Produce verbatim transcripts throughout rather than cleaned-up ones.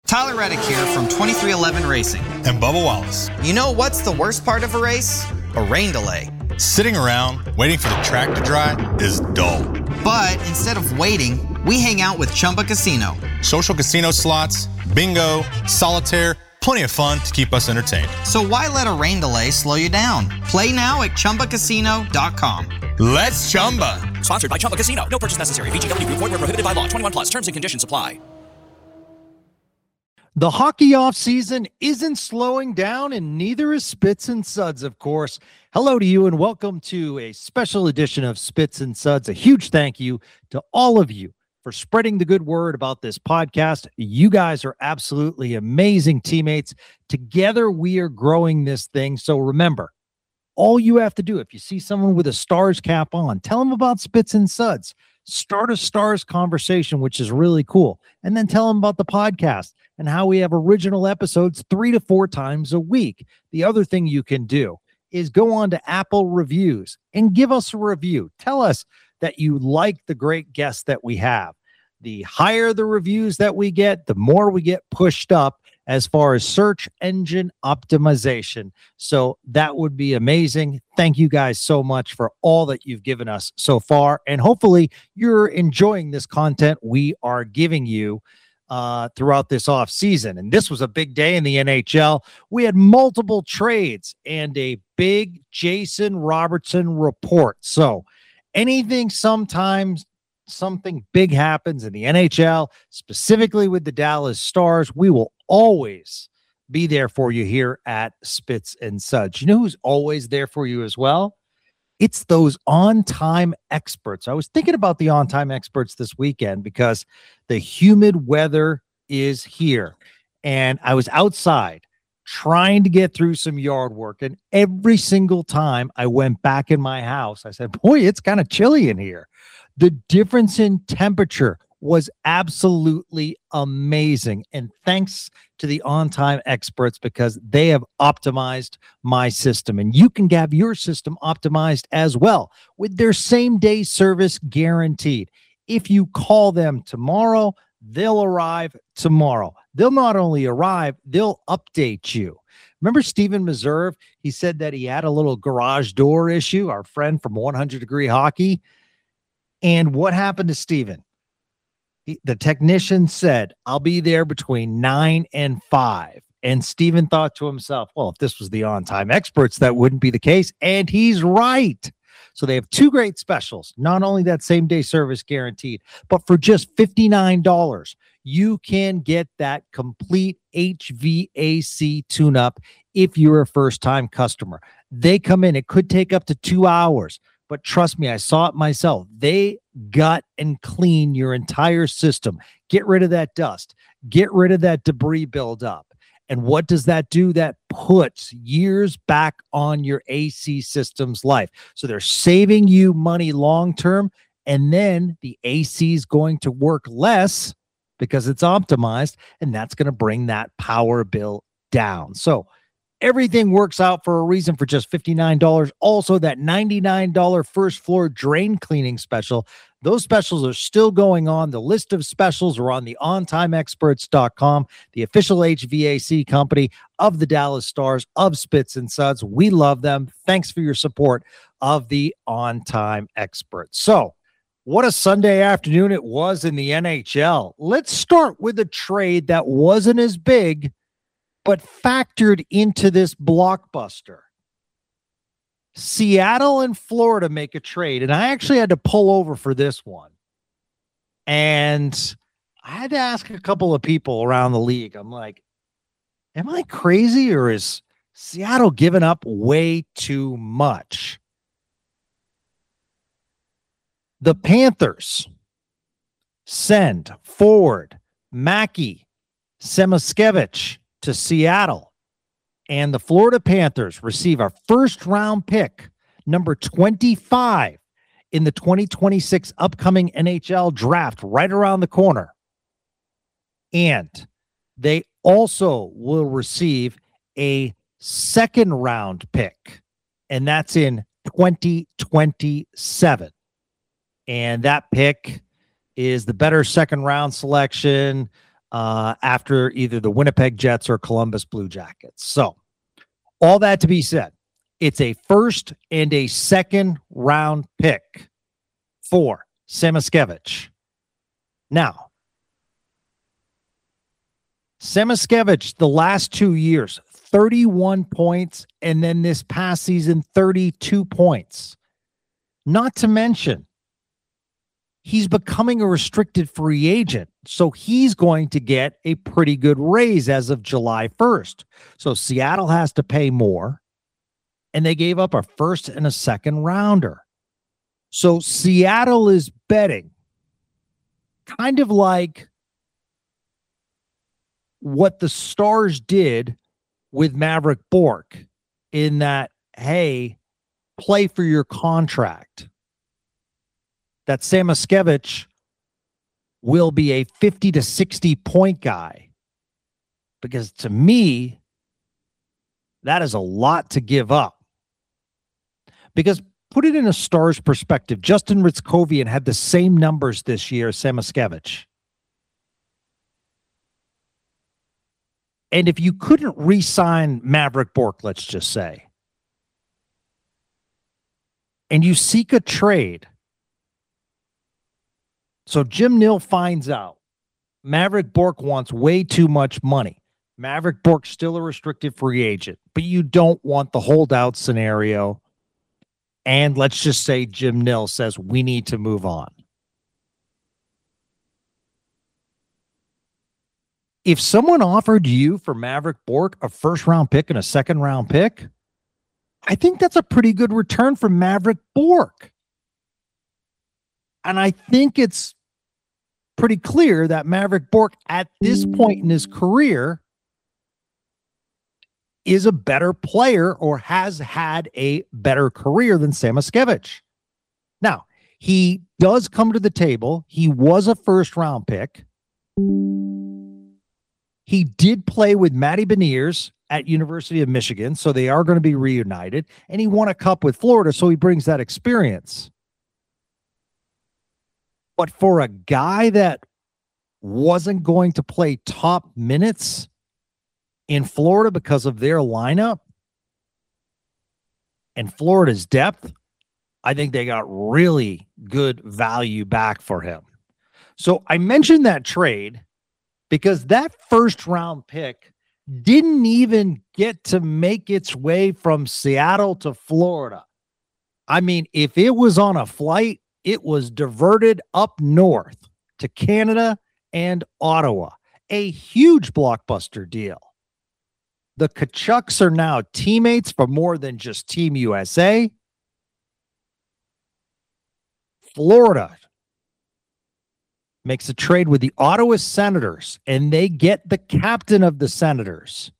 Tyler Reddick here from twenty-three eleven Racing. And Bubba Wallace. You know what's the worst part of a race? A rain delay. Sitting around waiting for the track to dry is dull. But instead of waiting, we hang out with Chumba Casino. Social casino slots, bingo, solitaire, plenty of fun to keep us entertained. So why let a rain delay slow you down? Play now at Chumba Casino dot com. Let's Chumba. Sponsored by Chumba Casino. No purchase necessary. V G W Group. Void where prohibited by law. twenty-one plus. Terms and conditions apply. The hockey offseason isn't slowing down, and neither is Spits and Suds, of course. Hello to you, and welcome to a special edition of Spits and Suds. A huge thank you to all of you for spreading the good word about this podcast. You guys are absolutely amazing teammates. Together, we are growing this thing. So remember, all you have to do, if you see someone with a Stars cap on, tell them about Spits and Suds. Start a Stars conversation, which is really cool. And then tell them about the podcast and how we have original episodes three to four times a week. The other thing you can do is go on to Apple Reviews and give us a review. Tell us that you like the great guests that we have. The higher the reviews that we get, the more we get pushed up as far as search engine optimization. So that would be amazing. Thank you guys so much for all that you've given us so far. And hopefully you're enjoying this content we are giving you uh, throughout this off season. And this was a big day in the N H L. We had multiple trades and a big Jason Robertson report. So anything sometimes something big happens in the N H L, specifically with the Dallas Stars, we will always be there for you here at Spits and Suds. You know who's always there for you as well? It's those on-time experts. I was thinking about the on-time experts this weekend because the humid weather is here. And I was outside trying to get through some yard work. And every single time I went back in my house, I said, boy, it's kind of chilly in here. The difference in temperature was absolutely amazing. And thanks to the on-time experts, because they have optimized my system. And you can have your system optimized as well with their same-day service guaranteed. If you call them tomorrow, they'll arrive tomorrow. They'll not only arrive, they'll update you. Remember Steven Meserve? He said that he had a little garage door issue, our friend from one hundred degree Hockey. And what happened to Steven? He, the technician said, I'll be there between nine and five. And Steven thought to himself, well, if this was the on-time experts, that wouldn't be the case. And he's right. So they have two great specials. Not only that same-day service guaranteed, but for just fifty-nine dollars, you can get that complete H V A C tune-up if you're a first-time customer. They come in. It could take up to two hours. But trust me, I saw it myself. They gut and clean your entire system. Get rid of that dust. Get rid of that debris buildup. And what does that do? That puts years back on your A C system's life. So they're saving you money long-term, and then the A C is going to work less because it's optimized, and that's going to bring that power bill down. So everything works out for a reason for just fifty-nine dollars. Also, that ninety-nine dollars first floor drain cleaning special. Those specials are still going on. The list of specials are on the on time experts dot com, the official H V A C company of the Dallas Stars, of Spits and Suds. We love them. Thanks for your support of the On-Time Experts. So, what a Sunday afternoon it was in the N H L. Let's start with a trade that wasn't as big, but factored into this blockbuster. Seattle and Florida make a trade, and I actually had to pull over for this one. And I had to ask a couple of people around the league. I'm like, am I crazy, or is Seattle giving up way too much? The Panthers send forward Mackie Samoskevich to Seattle, and the Florida Panthers receive our first round pick, number twenty-five in the twenty twenty-six upcoming N H L draft, right around the corner. And they also will receive a second round pick, and that's in twenty twenty-seven. And that pick is the better second round selection. uh, after either the Winnipeg Jets or Columbus Blue Jackets. So, all that to be said, it's a first and a second round pick for Samoskevich. Now, Samoskevich, the last two years, thirty-one points, and then this past season, thirty-two points. Not to mention, he's becoming a restricted free agent, so he's going to get a pretty good raise as of July first. So Seattle has to pay more, and they gave up a first and a second rounder. So Seattle is betting, kind of like what the Stars did with Maverick Bourque, in that, hey, play for your contract. That Samoskevich will be a fifty to sixty point guy. Because to me, that is a lot to give up. Because put it in a Stars perspective, Justin Ritzkovian had the same numbers this year as Samoskevich. And if you couldn't re-sign Maverick Bourque, let's just say, and you seek a trade, so Jim Nill finds out Maverick Bourque wants way too much money. Maverick Bourque's still a restricted free agent, but you don't want the holdout scenario. And let's just say Jim Nill says we need to move on. If someone offered you for Maverick Bourque a first round pick and a second round pick, I think that's a pretty good return for Maverick Bourque. And I think it's pretty clear that Maverick Bourque at this point in his career is a better player or has had a better career than Samoskevich. Now, he does come to the table. He was a first round pick. He did play with Matty Beniers at University of Michigan, so they are going to be reunited. And he won a cup with Florida, so he brings that experience. But for a guy that wasn't going to play top minutes in Florida because of their lineup and Florida's depth, I think they got really good value back for him. So I mentioned that trade because that first round pick didn't even get to make its way from Seattle to Florida. I mean, if it was on a flight, it was diverted up north to Canada and Ottawa. A huge blockbuster deal. The Tkachuks are now teammates for more than just Team U S A. Florida makes a trade with the Ottawa Senators, and they get the captain of the Senators,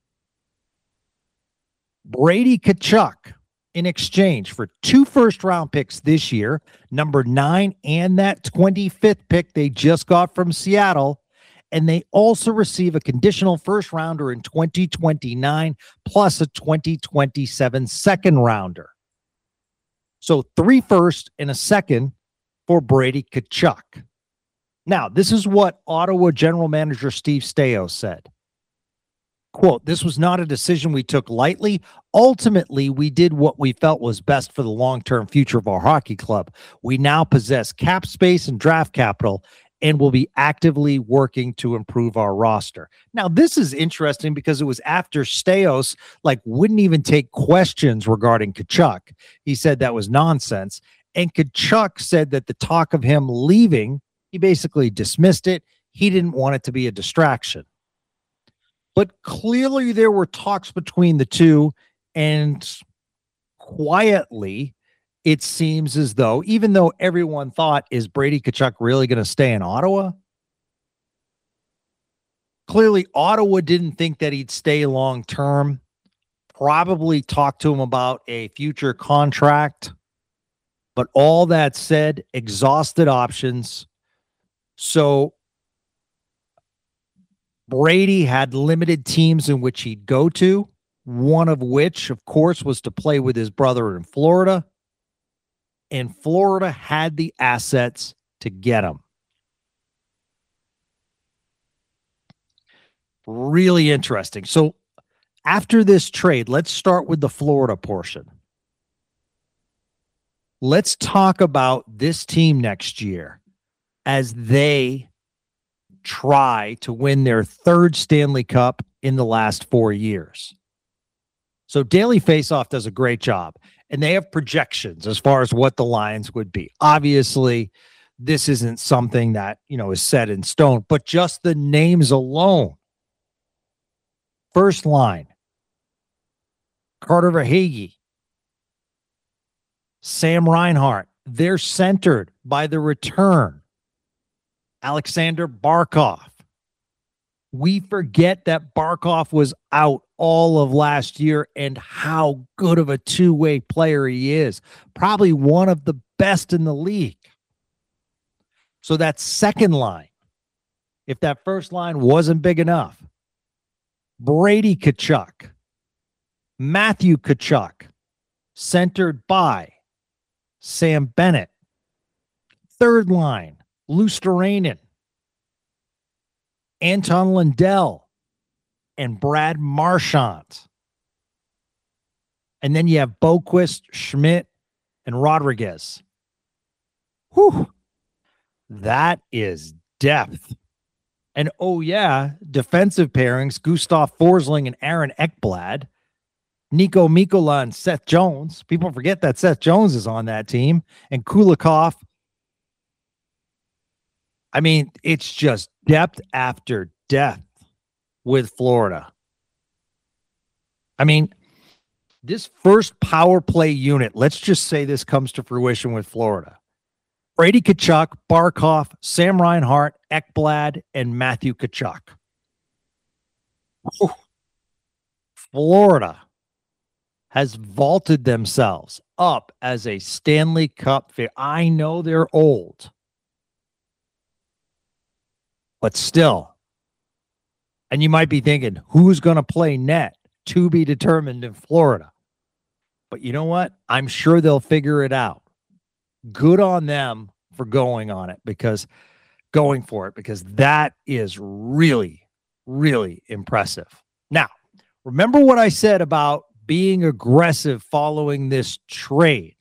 Brady Tkachuk, in exchange for two first-round picks this year, number nine and that twenty-fifth pick they just got from Seattle, and they also receive a conditional first-rounder in twenty twenty-nine plus a twenty twenty-seven second-rounder. So three first and a second for Brady Tkachuk. Now, this is what Ottawa General Manager Steve Staios said. Quote, "This was not a decision we took lightly. Ultimately, we did what we felt was best for the long-term future of our hockey club. We now possess cap space and draft capital and will be actively working to improve our roster." Now, this is interesting because it was after Staios like wouldn't even take questions regarding Tkachuk. He said that was nonsense. And Tkachuk said that the talk of him leaving, he basically dismissed it. He didn't want it to be a distraction. But clearly there were talks between the two, and quietly it seems as though, even though everyone thought, is Brady Tkachuk really going to stay in Ottawa? Clearly Ottawa didn't think that he'd stay long term, probably talked to him about a future contract. But all that said, exhausted options. So Brady had limited teams in which he'd go to, one of which, of course, was to play with his brother in Florida. And Florida had the assets to get him. really interesting. So after this trade, let's start with the Florida portion. Let's talk about this team next year as they try to win their third Stanley Cup in the last four years. So Daily Faceoff does a great job, and they have projections as far as what the Lions would be. Obviously, this isn't something that, you know, is set in stone, but just the names alone. First line, Carter Verhaeghe, Sam Reinhart. They're centered by the return, Alexander Barkov. We forget that Barkov was out all of last year and how good of a two-way player he is. Probably one of the best in the league. So that second line, if that first line wasn't big enough, Brady Tkachuk, Matthew Tkachuk, centered by Sam Bennett. Third line, Luostarinen, Anton Lundell, and Brad Marchand. And then you have Boquist, Schmidt, and Rodriguez. Whew. That is depth. And oh yeah, defensive pairings, Gustav Forsling and Aaron Ekblad, Nico Mikkola and Seth Jones. People forget that Seth Jones is on that team. And Kulikov. I mean, it's just depth after depth with Florida. I mean, this first power play unit, let's just say this comes to fruition with Florida. Brady Tkachuk, Barkov, Sam Reinhart, Ekblad, and Matthew Tkachuk. Whew. Florida has vaulted themselves up as a Stanley Cup favorite. I know they're old, but still. And you might be thinking, who's going to play net? To be determined in Florida. But you know what? I'm sure they'll figure it out. Good on them for going on it, because going for it, because that is really, really impressive. Now, remember what I said about being aggressive following this trade.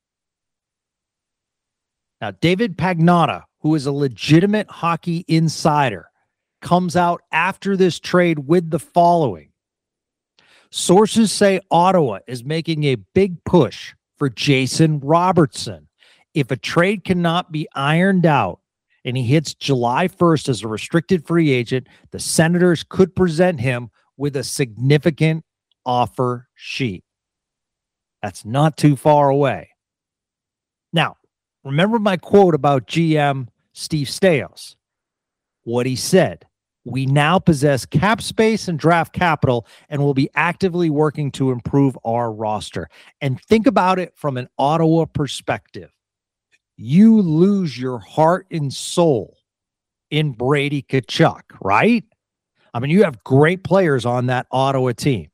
Now, David Pagnotta, who is a legitimate hockey insider, comes out after this trade with the following. Sources say Ottawa is making a big push for Jason Robertson. If a trade cannot be ironed out and he hits July first as a restricted free agent, the Senators could present him with a significant offer sheet. That's not too far away. Now, remember my quote about G M Steve Staios. What he said. We now possess cap space and draft capital and will be actively working to improve our roster. And think about it from an Ottawa perspective. You lose your heart and soul in Brady Tkachuk, right? I mean, you have great players on that Ottawa team,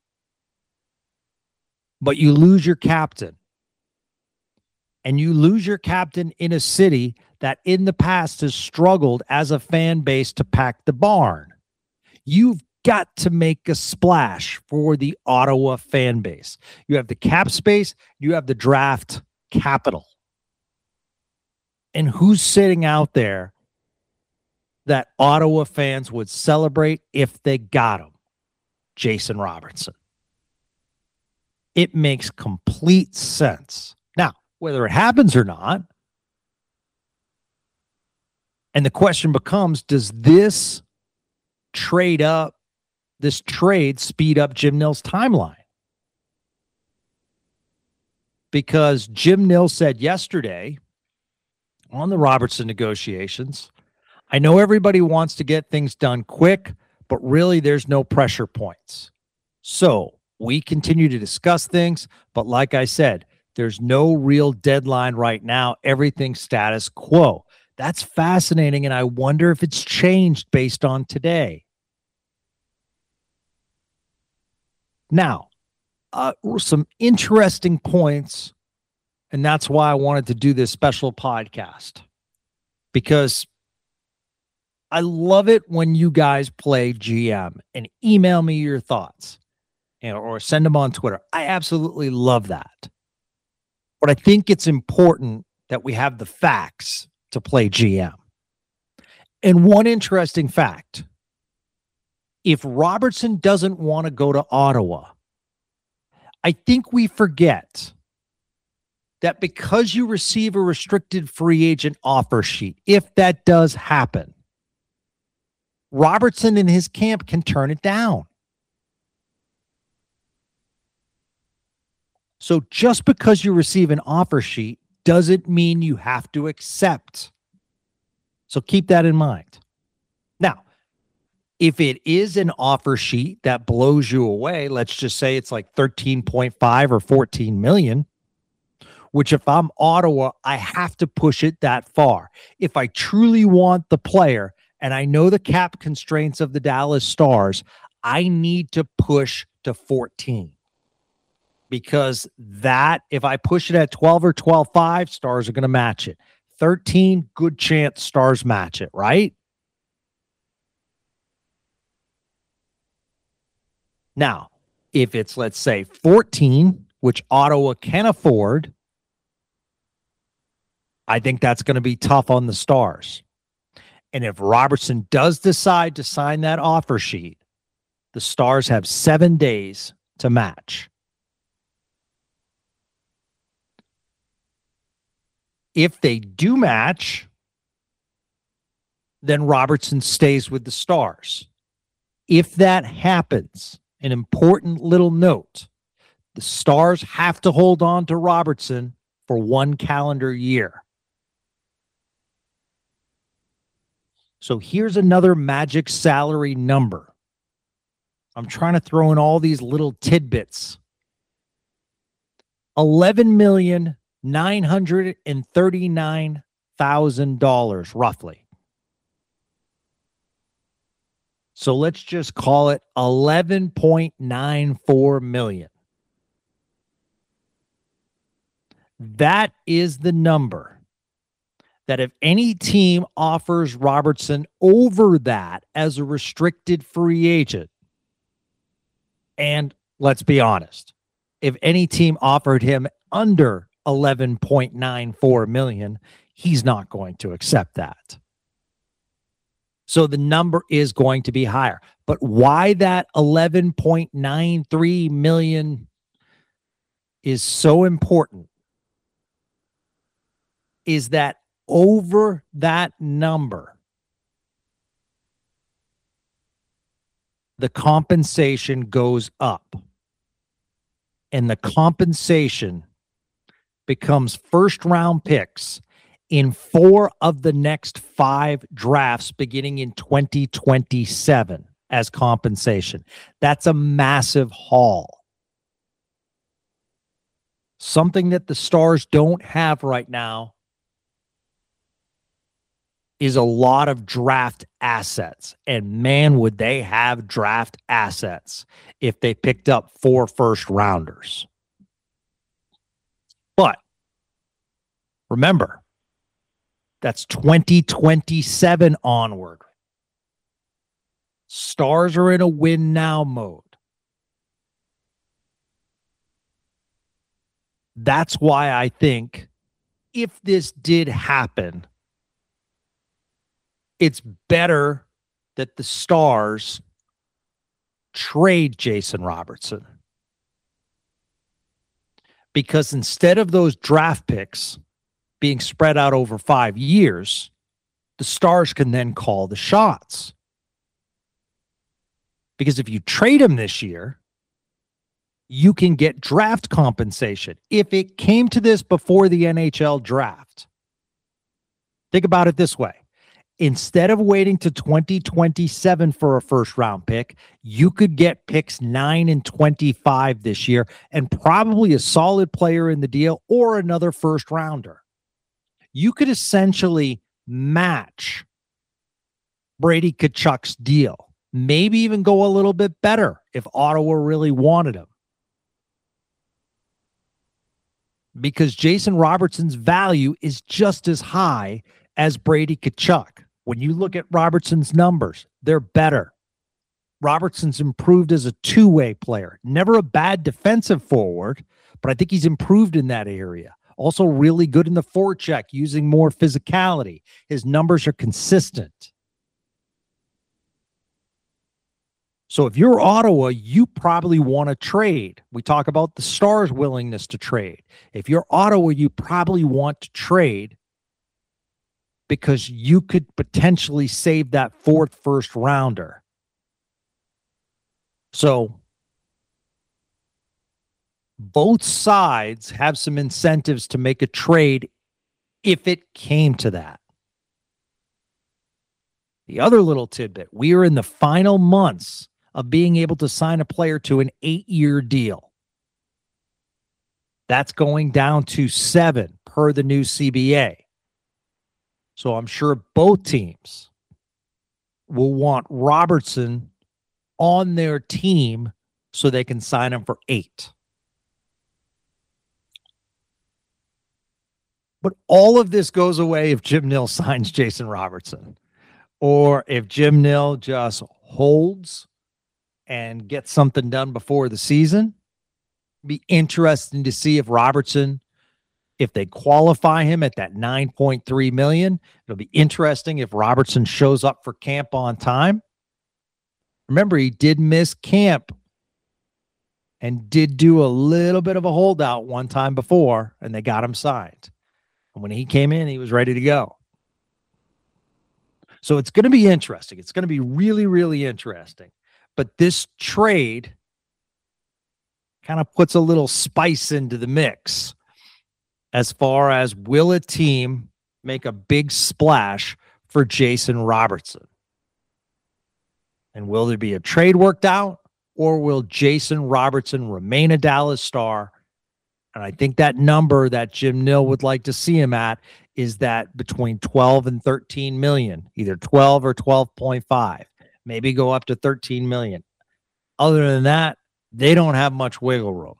but you lose your captain. And you lose your captain in a city that in the past has struggled as a fan base to pack the barn. You've got to make a splash for the Ottawa fan base. You have the cap space, you have the draft capital. And who's sitting out there that Ottawa fans would celebrate if they got him? Jason Robertson. It makes complete sense. Now, whether it happens or not, and the question becomes, does this trade up, this trade speed up Jim Nill's timeline? Because Jim Nill said yesterday on the Robertson negotiations, I know everybody wants to get things done quick, but really there's no pressure points. So we continue to discuss things, but like I said, there's no real deadline right now. Everything's status quo. That's fascinating, and I wonder if it's changed based on today. Now, uh, some interesting points, and that's why I wanted to do this special podcast, because I love it when you guys play G M and email me your thoughts, you know, or send them on Twitter. I absolutely love that. But I think it's important that we have the facts to play G M. And one interesting fact, if Robertson doesn't want to go to Ottawa, I think we forget that because you receive a restricted free agent offer sheet, if that does happen, Robertson and his camp can turn it down. So just because you receive an offer sheet doesn't mean you have to accept. So keep that in mind. Now, if it is an offer sheet that blows you away, let's just say it's like thirteen point five or fourteen million, which if I'm Ottawa, I have to push it that far. If I truly want the player and I know the cap constraints of the Dallas Stars, I need to push to fourteen. Because that, if I push it at twelve or twelve point five, Stars are going to match it. thirteen, good chance Stars match it, right? Now, if it's, let's say, fourteen, which Ottawa can afford, I think that's going to be tough on the Stars. And if Robertson does decide to sign that offer sheet, the Stars have seven days to match. If they do match, then Robertson stays with the Stars. If that happens, an important little note, the Stars have to hold on to Robertson for one calendar year. So here's another magic salary number. I'm trying to throw in all these little tidbits. eleven million nine hundred thirty-nine thousand dollars roughly. So let's just call it eleven point nine four million. That is the number that if any team offers Robertson over that as a restricted free agent, and let's be honest, if any team offered him under eleven point nine four million, he's not going to accept that. So the number is going to be higher. But why that eleven point nine three million is so important is that over that number, the compensation goes up. And the compensation becomes first round picks in four of the next five drafts beginning in twenty twenty-seven as compensation. That's a massive haul. Something that the Stars don't have right now is a lot of draft assets. And man, would they have draft assets if they picked up four first rounders. But remember, that's twenty twenty-seven onward. Stars are in a win now mode. That's why I think if this did happen, it's better that the Stars trade Jason Robertson. Because instead of those draft picks being spread out over five years, the Stars can then call the shots. Because if you trade him this year, you can get draft compensation. If it came to this before the N H L draft, think about it this way. Instead of waiting to twenty twenty-seven for a first round pick, you could get picks nine and twenty-five this year and probably a solid player in the deal or another first rounder. You could essentially match Brady Tkachuk's deal, maybe even go a little bit better if Ottawa really wanted him. Because Jason Robertson's value is just as high as Brady Tkachuk. When you look at Robertson's numbers, they're better. Robertson's improved as a two-way player. Never a bad defensive forward, but I think he's improved in that area. Also really good in the forecheck, using more physicality. His numbers are consistent. So if you're Ottawa, you probably want to trade. We talk about the Stars' willingness to trade. If you're Ottawa, you probably want to trade because you could potentially save that fourth first rounder. So both sides have some incentives to make a trade if it came to that. The other little tidbit, we are in the final months of being able to sign a player to an eight-year deal. That's going down to seven per the new C B A. So I'm sure both teams will want Robertson on their team so they can sign him for eight. But all of this goes away if Jim Nill signs Jason Robertson, or if Jim Nill just holds and get something done before the season. Be interesting to see if Robertson, if they qualify him at that nine point three million dollars, it'll be interesting if Robertson shows up for camp on time. Remember, he did miss camp and did do a little bit of a holdout one time before, and they got him signed. And when he came in, he was ready to go. So it's going to be interesting. It's going to be really, really interesting. But this trade kind of puts a little spice into the mix as far as, will a team make a big splash for Jason Robertson? And will there be a trade worked out, or will Jason Robertson remain a Dallas Star? And I think that number that Jim Nill would like to see him at is that between twelve and thirteen million, either twelve or twelve point five. Maybe go up to thirteen million. Other than that, they don't have much wiggle room.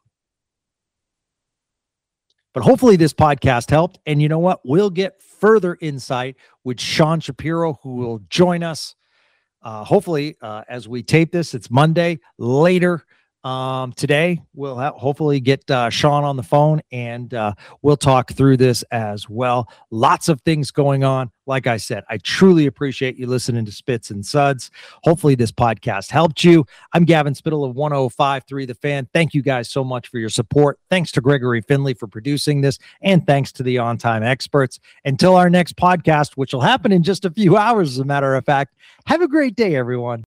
But hopefully this podcast helped. And you know what? We'll get further insight with Sean Shapiro, who will join us. Uh, hopefully, uh, as we tape this, it's Monday. Later um, today, we'll ha- hopefully get uh, Sean on the phone, and uh, we'll talk through this as well. Lots of things going on. Like I said, I truly appreciate you listening to Spits and Suds. Hopefully this podcast helped you. I'm Gavin Spittle of one oh five point three The Fan. Thank you guys so much for your support. Thanks to Gregory Finley for producing this, and thanks to the on-time experts. Until our next podcast, which will happen in just a few hours, as a matter of fact, have a great day, everyone.